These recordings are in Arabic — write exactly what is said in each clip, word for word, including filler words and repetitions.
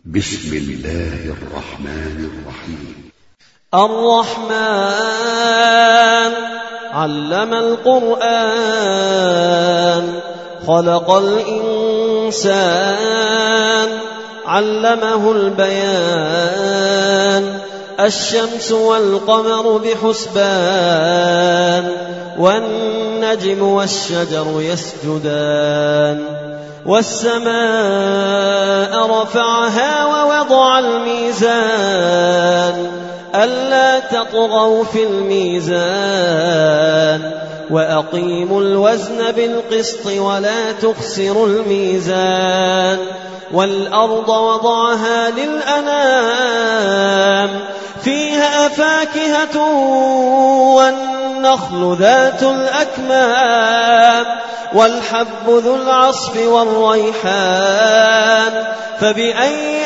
بسم الله الرحمن الرحيم. الرحمن علم القرآن خلق الإنسان علمه البيان الشمس والقمر بحسبان والنجم والشجر يسجدان والسماء رفعها ووضع الميزان ألا تطغوا في الميزان وأقيموا الوزن بالقسط ولا تخسروا الميزان والأرض وضعها للأنام فيها فاكهة والنخل ذات الأكمام والحب ذو العصف والريحان فبأي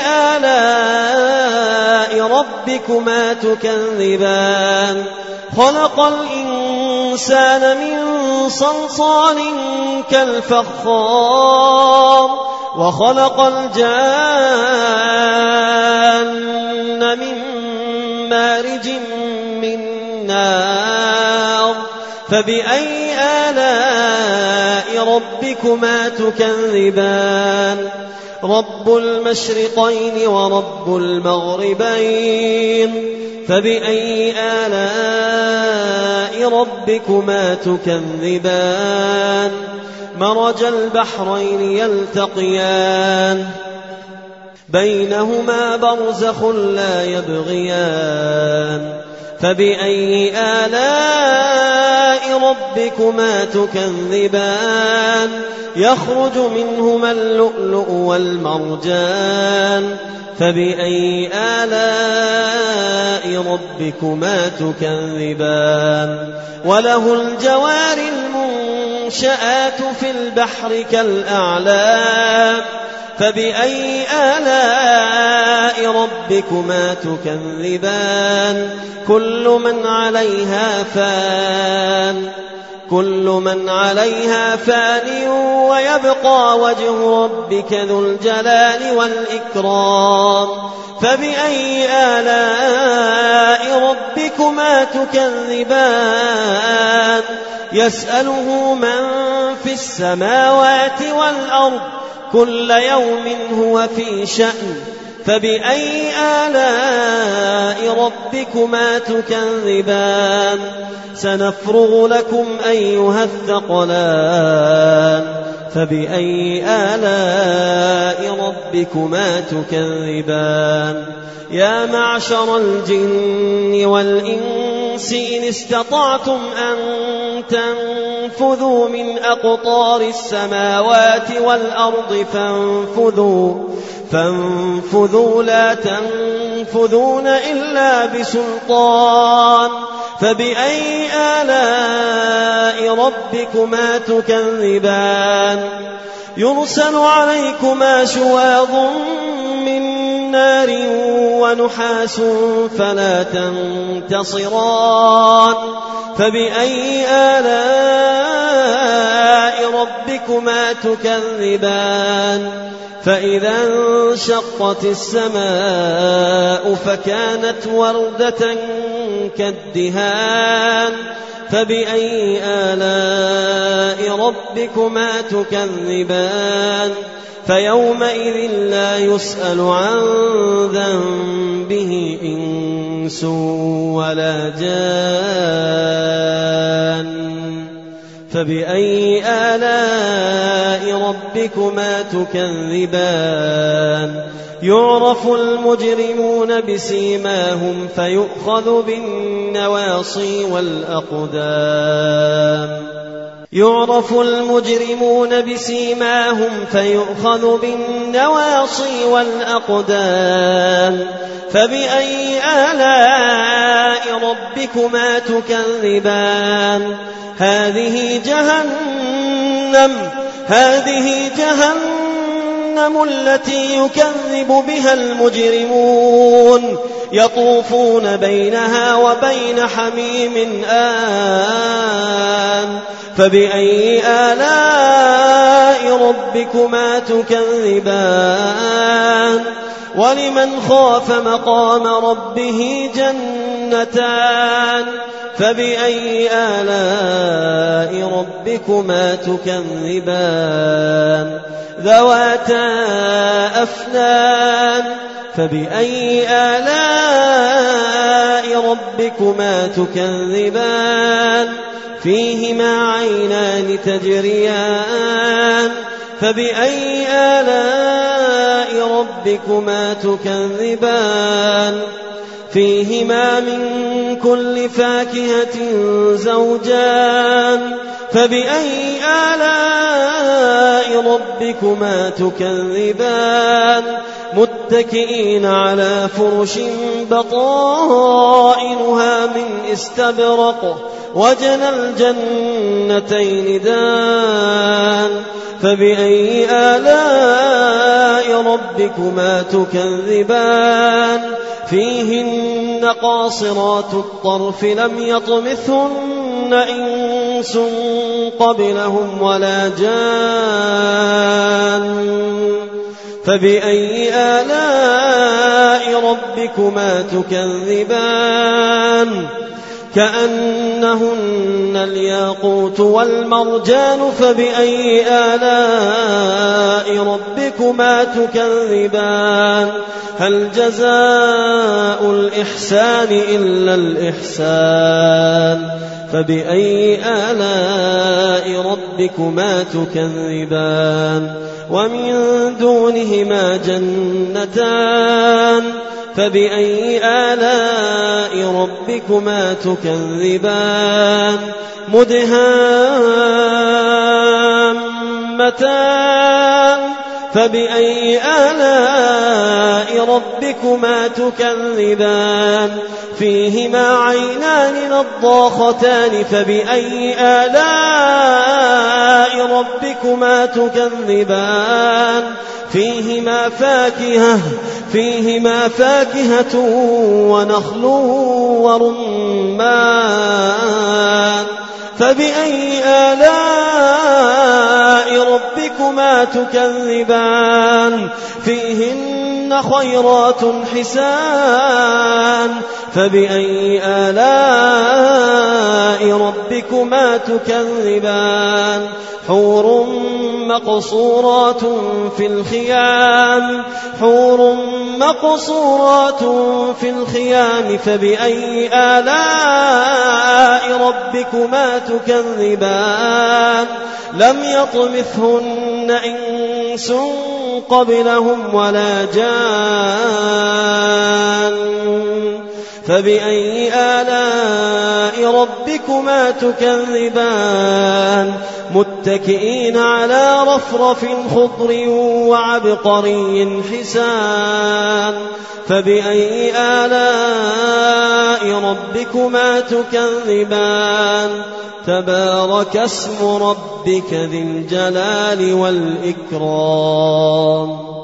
آلاء ربكما تكذبان خلق الإنسان من صلصال كالفخار وخلق الجان من مارج من نار فبأي آلاء ربكما تكذبان رب المشرقين ورب المغربين فبأي آلاء ربكما تكذبان مرج البحرين يلتقيان بينهما برزخ لا يبغيان فبأي آلاء ربكما تكذبان يخرج منهما اللؤلؤ والمرجان فبأي آلاء ربكما تكذبان وله الجوار المنشآت في البحر كالأعلام فبأي آلاء ربكما تكذبان كل من عليها فان كل من عليها فان ويبقى وجه ربك ذو الجلال والإكرام فبأي آلاء ربكما تكذبان يسأله من في السماوات والأرض كل يوم هو في شأن فبأي آلاء ربكما تكذبان سنفرغ لكم أيها الثقلان فبأي آلاء ربكما تكذبان يا معشر الجن والإنس إن استطعتم أن تنفذوا من أقطار السماوات والأرض فانفذوا فانفذوا لا تنفذون إلا بسلطان فبأي آلاء ربكما تكذبان يرسل عليكما شواظ من نار ونحاس فلا تنتصران فبأي آلاء ربكما تكذبان فإذا انشقت السماء فكانت وردة كالدهان فبأي آلاء ربكما تكذبان فيومئذ لا يسأل عن ذنبه إنس ولا جان فبأي آلاء ربكما تكذبان يعرف المجرمون بسيماهم فيؤخذ بالنواصي والأقدام يعرف المجرمون بسيماهم فيؤخذ بالنواصي والأقدام فبأي آلاء ربكما تكذبان هذه جهنم هذه جهنم التي يكذب بها المجرمون يطوفون بينها وبين حميم آن فبأي آلاء ربكما تكذبان ولمن خاف مقام ربه جنتان فبأي آلاء ربكما تكذبان ذواتا أفنان فبأي آلاء ربكما تكذبان فيهما عينان تجريان فبأي آلاء ربكما تكذبان فيهما من كل فاكهة زوجان فبأي آلاء ربكما تكذبان متكئين على فرش بطائنها من استبرق وجنى الجنتين دان فبأي آلاء ربكما تكذبان فيهن قاصرات الطرف لم يطمثهن إنس قبلهم ولا جان فبأي آلاء ربكما تكذبان كأنهن الياقوت والمرجان فبأي آلاء ربكما تكذبان هل جزاء الإحسان إلا الإحسان فبأي آلاء ربكما تكذبان ومن دونهما جنتان فبأي آلاء ربكما تكذبان مدهامتان فبأي آلاء ربكما تكذبان فيهما عينان نضاختان فبأي آلاء ربكما تكذبان فيهما فاكهة فيهما فاكهة ونخل ورمان فبأي آلاء ربكما تكذبان فيهن خيرات حسان فبأي آلاء ربكما تكذبان حور مقصورات في الخيام حور مقصورات في الخيام فبأي آلاء ربكما تكذبان لم يطمثهن إنس قبلهم ولا جان فبأي آلاء ربكما تكذبان متكئين على رفرف خضر وعبقري حسان فبأي آلاء ربكما تكذبان تبارك اسم ربك ذي الجلال والإكرام